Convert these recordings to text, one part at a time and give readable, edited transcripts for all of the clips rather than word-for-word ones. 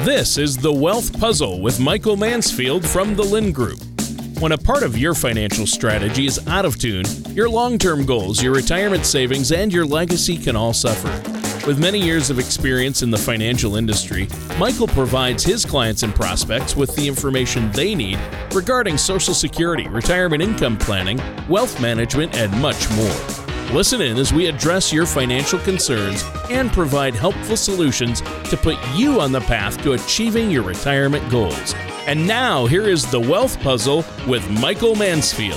This is The Wealth Puzzle with Michael Mansfield from the Lynn Group. When a part of your financial strategy is out of tune, your long-term goals, your retirement savings, and your legacy can all suffer. With many years of experience in the financial industry, Michael provides his clients and prospects with the information they need regarding Social Security, retirement income planning, wealth management, and much more. Listen in as we address your financial concerns and provide helpful solutions to put you on the path to achieving your retirement goals. And now, here is The Wealth Puzzle with Michael Mansfield.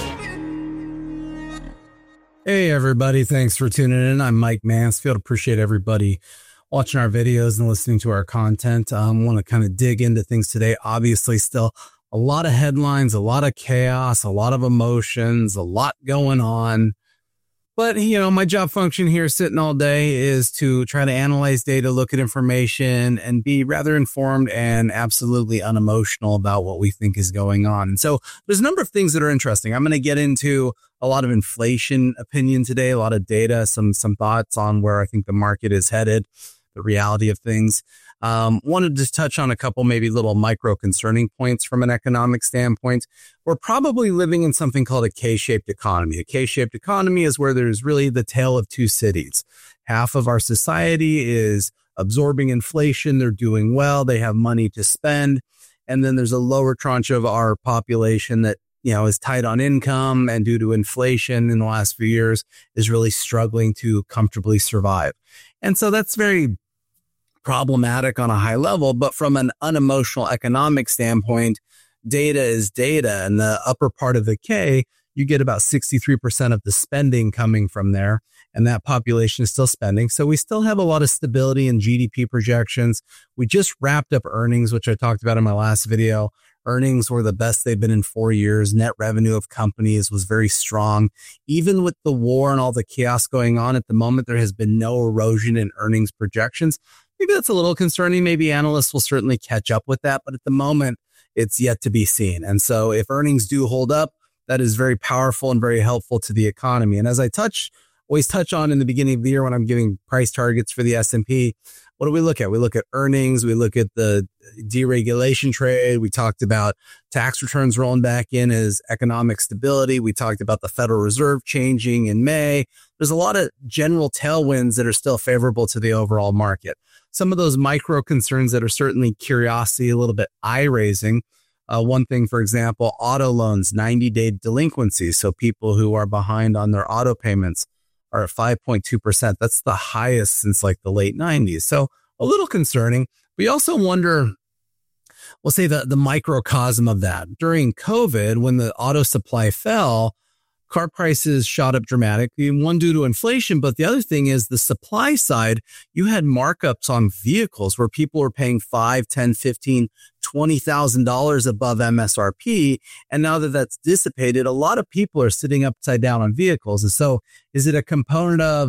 Hey, everybody. Thanks for tuning in. I'm Mike Mansfield. Appreciate everybody watching our videos and listening to our content. I want to kind of dig into things today. Obviously, still a lot of headlines, a lot of chaos, a lot of emotions, a lot going on. But, my job function here sitting all day is to try to analyze data, look at information, and be rather informed and absolutely unemotional about what we think is going on. And so there's a number of things that are interesting. I'm going to get into a lot of inflation opinion today, a lot of data, some thoughts on where I think the market is headed, the reality of things. Wanted to touch on a couple maybe little micro concerning points from an economic standpoint. We're probably living in something called a K-shaped economy. A K-shaped economy is where there's really the tale of two cities. Half of our society is absorbing inflation. They're doing well. They have money to spend. And then there's a lower tranche of our population that, is tight on income and due to inflation in the last few years is really struggling to comfortably survive. And so that's very problematic on a high level, but from an unemotional economic standpoint, data is data. And the upper part of the K, you get about 63% of the spending coming from there, and that population is still spending. So we still have a lot of stability in GDP projections. We just wrapped up earnings, which I talked about in my last video. Earnings were the best they've been in 4 years. Net revenue of companies was very strong. Even with the war and all the chaos going on at the moment, there has been no erosion in earnings projections. Maybe that's a little concerning. Maybe analysts will certainly catch up with that, but at the moment, it's yet to be seen. And so if earnings do hold up, that is very powerful and very helpful to the economy. And as I always touch on in the beginning of the year when I'm giving price targets for the S&P, what do we look at? We look at earnings. We look at the deregulation trade. We talked about tax returns rolling back in as economic stability. We talked about the Federal Reserve changing in May. There's a lot of general tailwinds that are still favorable to the overall market. Some of those micro concerns that are certainly curiosity, a little bit eye-raising. One thing, for example, auto loans, 90-day delinquencies. So people who are behind on their auto payments are at 5.2%. That's the highest since like the late 90s. So a little concerning. We also wonder, we'll say the microcosm of that. During COVID, when the auto supply fell, car prices shot up dramatically, one due to inflation, but the other thing is the supply side, you had markups on vehicles where people were paying $5,000, $10,000, $15,000, $20,000 above MSRP. And now that that's dissipated, a lot of people are sitting upside down on vehicles. And so is it a component of,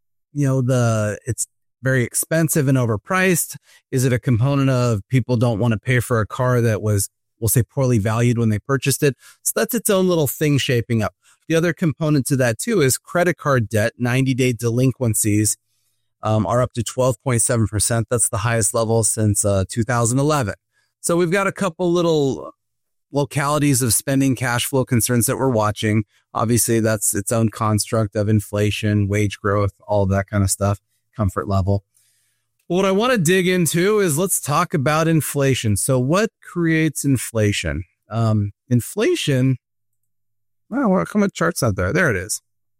it's very expensive and overpriced? Is it a component of people don't want to pay for a car that was, we'll say, poorly valued when they purchased it? So that's its own little thing shaping up. The other component to that, too, is credit card debt. 90-day delinquencies are up to 12.7%. That's the highest level since 2011. So we've got a couple little localities of spending cash flow concerns that we're watching. Obviously, that's its own construct of inflation, wage growth, all of that kind of stuff, comfort level. What I want to dig into is let's talk about inflation. So what creates inflation? Inflation... Well, how come a chart's not there? There it is.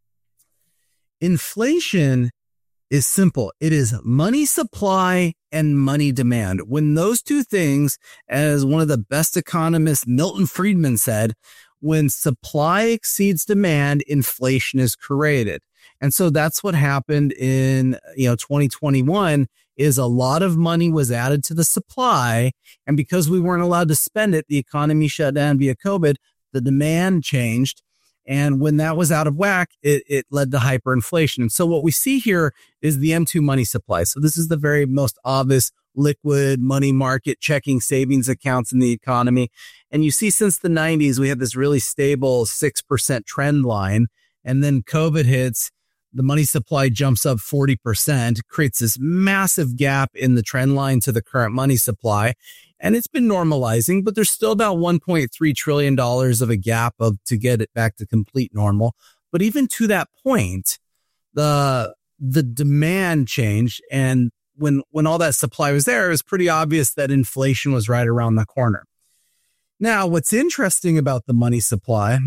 Inflation is simple. It is money supply and money demand. When those two things, as one of the best economists, Milton Friedman, said, when supply exceeds demand, inflation is created. And so that's what happened in 2021 is a lot of money was added to the supply. And because we weren't allowed to spend it, the economy shut down via COVID. The demand changed. And when that was out of whack, it led to hyperinflation. And so what we see here is the M2 money supply. So this is the very most obvious liquid money market checking savings accounts in the economy. And you see since the 90s, we have this really stable 6% trend line. And then COVID hits. the money supply jumps up 40%, creates this massive gap in the trend line to the current money supply. And it's been normalizing, but there's still about $1.3 trillion of a gap to get it back to complete normal. But even to that point, the demand changed. And when all that supply was there, it was pretty obvious that inflation was right around the corner. Now, what's interesting about the money supply,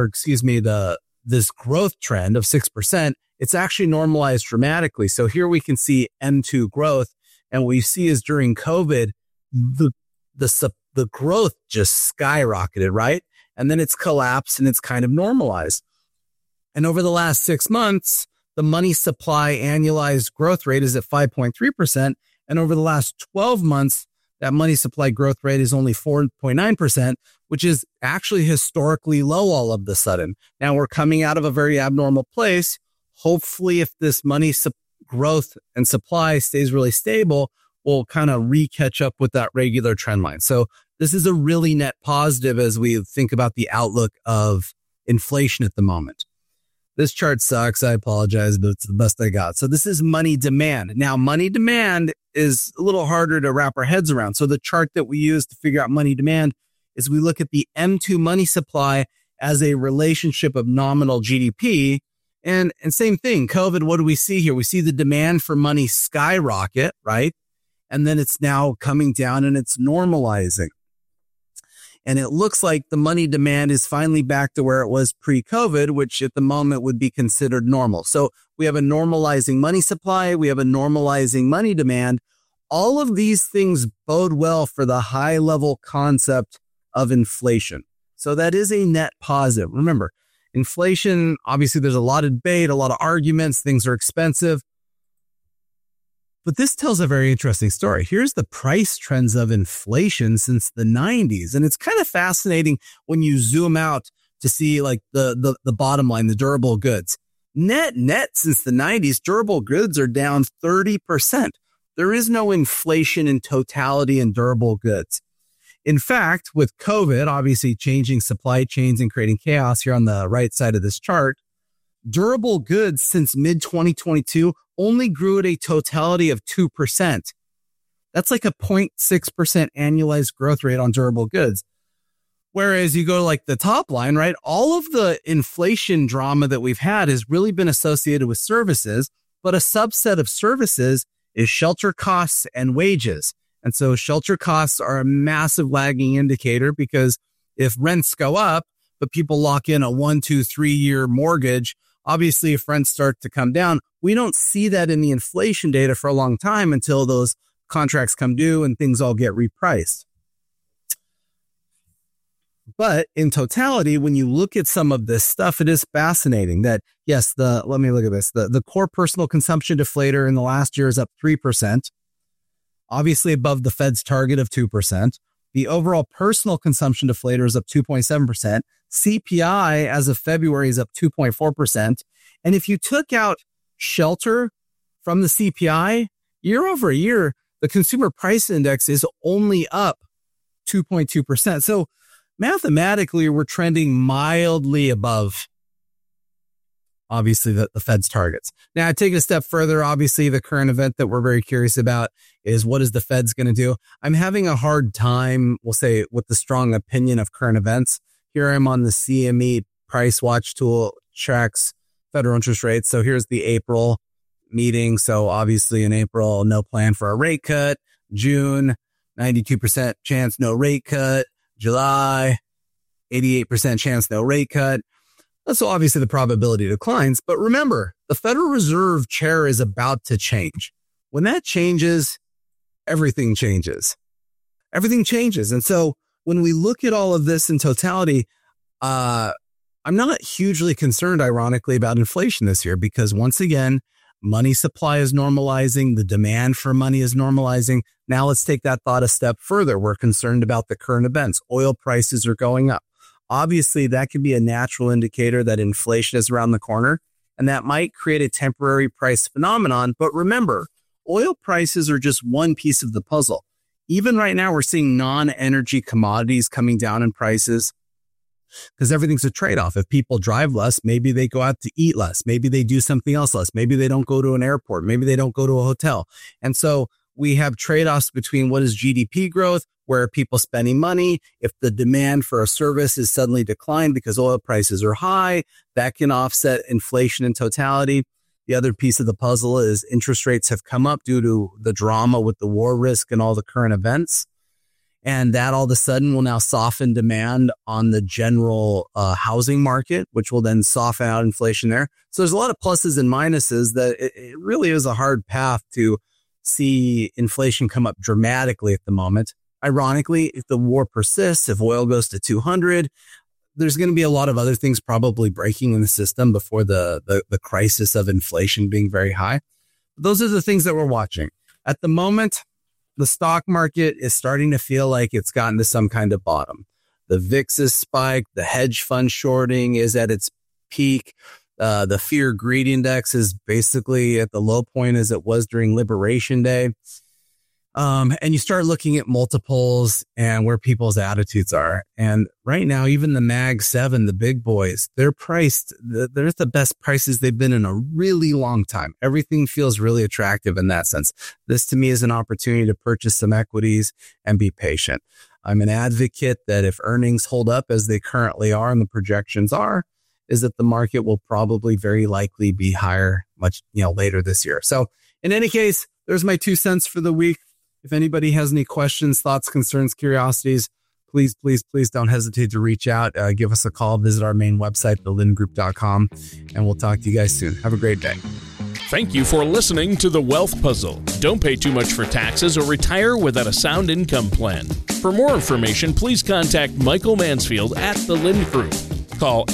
this growth trend of 6%, it's actually normalized dramatically. So here we can see M2 growth. And what you see is during COVID, the growth just skyrocketed, right? And then it's collapsed and it's kind of normalized. And over the last 6 months, the money supply annualized growth rate is at 5.3%. And over the last 12 months, that money supply growth rate is only 4.9%, which is actually historically low all of a sudden. Now we're coming out of a very abnormal place. Hopefully, if this money growth and supply stays really stable, we'll kind of catch up with that regular trend line. So this is a really net positive as we think about the outlook of inflation at the moment. This chart sucks. I apologize, but it's the best I got. So this is money demand. Now, money demand is a little harder to wrap our heads around. So the chart that we use to figure out money demand is we look at the M2 money supply as a relationship of nominal GDP. And same thing, COVID, what do we see here? We see the demand for money skyrocket, right? And then it's now coming down and it's normalizing. And it looks like the money demand is finally back to where it was pre-COVID, which at the moment would be considered normal. So we have a normalizing money supply. We have a normalizing money demand. All of these things bode well for the high level concept of inflation. So that is a net positive. Remember, inflation, obviously there's a lot of debate, a lot of arguments, things are expensive. But this tells a very interesting story. Here's the price trends of inflation since the 90s. And it's kind of fascinating when you zoom out to see like the bottom line, the durable goods. Net since the 90s, durable goods are down 30%. There is no inflation in totality in durable goods. In fact, with COVID, obviously changing supply chains and creating chaos here on the right side of this chart, durable goods since mid-2022 only grew at a totality of 2%. That's like a 0.6% annualized growth rate on durable goods. Whereas you go to like the top line, right? All of the inflation drama that we've had has really been associated with services, but a subset of services is shelter costs and wages. And so shelter costs are a massive lagging indicator because if rents go up, but people lock in a 1, 2, 3 year mortgage, obviously if rents start to come down, we don't see that in the inflation data for a long time until those contracts come due and things all get repriced. But in totality, when you look at some of this stuff, it is fascinating that, yes, let me look at this. The core personal consumption deflator in the last year is up 3%, obviously above the Fed's target of 2%. The overall personal consumption deflator is up 2.7%. CPI as of February is up 2.4%. And if you took out shelter from the CPI, year over year, the consumer price index is only up 2.2%. So mathematically, we're trending mildly above, obviously, the Fed's targets. Now, I take it a step further. Obviously, the current event that we're very curious about is what is the Fed's going to do? I'm having a hard time, we'll say, with the strong opinion of current events. Here I'm on the CME price watch tool, tracks federal interest rates. So here's the April meeting. So obviously in April, no plan for a rate cut. June, 92% chance no rate cut. July, 88% chance no rate cut. So obviously the probability declines. But remember, the Federal Reserve chair is about to change. When that changes, everything changes. Everything changes. And so when we look at all of this in totality, I'm not hugely concerned, ironically, about inflation this year because once again, money supply is normalizing. The demand for money is normalizing. Now let's take that thought a step further. We're concerned about the current events. Oil prices are going up. Obviously, that could be a natural indicator that inflation is around the corner, and that might create a temporary price phenomenon. But remember, oil prices are just one piece of the puzzle. Even right now, we're seeing non-energy commodities coming down in prices. because everything's a trade-off. If people drive less, maybe they go out to eat less. Maybe they do something else less. Maybe they don't go to an airport. Maybe they don't go to a hotel. And so we have trade-offs between what is GDP growth, where are people spending money. If the demand for a service is suddenly declined because oil prices are high, that can offset inflation in totality. The other piece of the puzzle is interest rates have come up due to the drama with the war risk and all the current events. And that all of a sudden will now soften demand on the general housing market, which will then soften out inflation there. So there's a lot of pluses and minuses that it really is a hard path to see inflation come up dramatically at the moment. Ironically, if the war persists, if oil goes to 200, there's going to be a lot of other things probably breaking in the system before the crisis of inflation being very high. Those are the things that we're watching. At the moment, the stock market is starting to feel like it's gotten to some kind of bottom. The VIX is spiked. The hedge fund shorting is at its peak. The fear greed index is basically at the low point as it was during Liberation Day. And you start looking at multiples and where people's attitudes are. And right now, even the Mag 7, the big boys, they're priced. They're at the best prices they've been in a really long time. Everything feels really attractive in that sense. This to me is an opportunity to purchase some equities and be patient. I'm an advocate that if earnings hold up as they currently are and the projections are, is that the market will probably very likely be higher much, later this year. So in any case, there's my 2 cents for the week. If anybody has any questions, thoughts, concerns, curiosities, please don't hesitate to reach out. Give us a call. Visit our main website, thelindgroup.com, and we'll talk to you guys soon. Have a great day. Thank you for listening to The Wealth Puzzle. Don't pay too much for taxes or retire without a sound income plan. For more information, please contact Michael Mansfield at The Lind Group. Call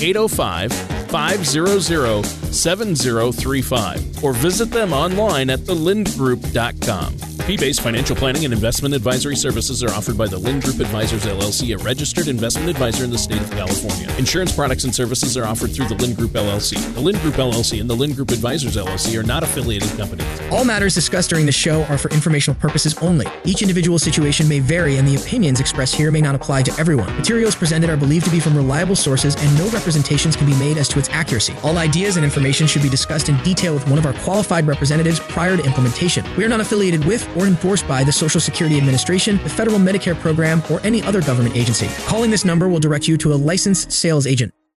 805-500-7035 or visit them online at thelindgroup.com. Fee-based financial planning and investment advisory services are offered by the Lind Group Advisors, LLC, a registered investment advisor in the state of California. Insurance products and services are offered through the Lind Group, LLC. The Lind Group, LLC and the Lind Group Advisors, LLC are not affiliated companies. All matters discussed during the show are for informational purposes only. Each individual situation may vary, and the opinions expressed here may not apply to everyone. Materials presented are believed to be from reliable sources, and no representations can be made as to its accuracy. All ideas and information should be discussed in detail with one of our qualified representatives prior to implementation. We are not affiliated with or enforced by the Social Security Administration, the Federal Medicare Program, or any other government agency. Calling this number will direct you to a licensed sales agent.